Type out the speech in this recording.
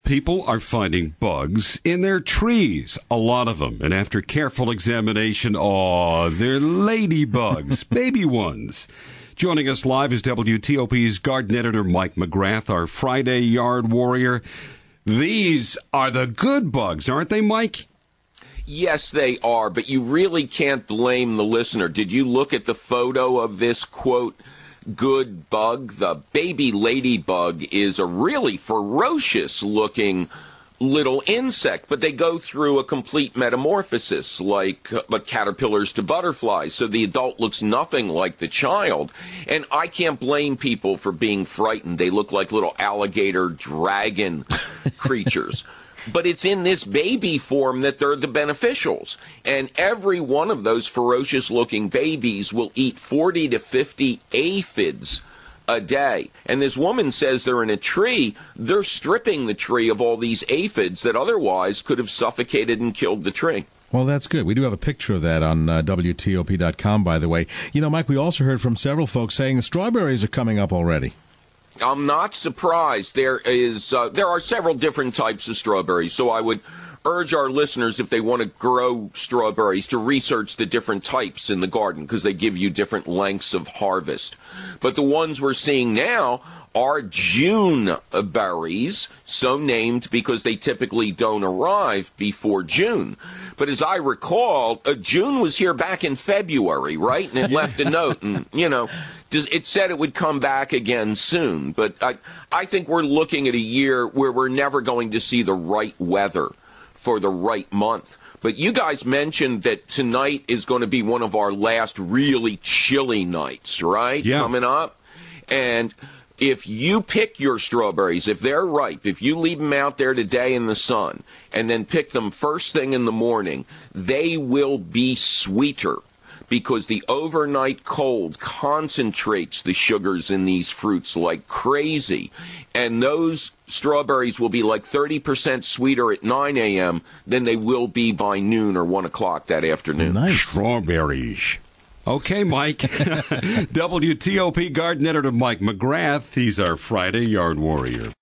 People are finding bugs in their trees, a lot of them. And after careful examination, they're ladybugs, baby ones. Joining us live is WTOP's garden editor Mike McGrath, our Friday yard warrior. These are the good bugs, aren't they, Mike? Yes, they are, but you really can't blame the listener. Did you look at the photo of this, quote, good bug? The baby ladybug is a really ferocious-looking little insect, but they go through a complete metamorphosis, like caterpillars to butterflies, so the adult looks nothing like the child. And I can't blame people for being frightened. They look like little alligator dragon creatures. But it's in this baby form that they're the beneficials. And every one of those ferocious-looking babies will eat 40 to 50 aphids a day. And this woman says they're in a tree. They're stripping the tree of all these aphids that otherwise could have suffocated and killed the tree. Well, that's good. We do have a picture of that on WTOP.com, by the way. You know, Mike, we also heard from several folks saying the strawberries are coming up already. I'm not surprised. There are several different types of strawberries, so I would urge our listeners, if they want to grow strawberries, to research the different types in the garden because they give you different lengths of harvest. But the ones we're seeing now are June berries, so named because they typically don't arrive before June. But as I recall, June was here back in February, right? And it left a note, and, you know, it said it would come back again soon. But I think we're looking at a year where we're never going to see the right weather for the right month. But you guys mentioned that tonight is going to be one of our last really chilly nights, right? Yeah. Coming up. And if you pick your strawberries, if they're ripe, if you leave them out there today in the sun and then pick them first thing in the morning, they will be sweeter because the overnight cold concentrates the sugars in these fruits like crazy. And those strawberries will be like 30% sweeter at 9 a.m. than they will be by noon or 1 o'clock that afternoon. Nice. Strawberries. Okay, Mike. WTOP garden editor Mike McGrath. He's our Friday yard warrior.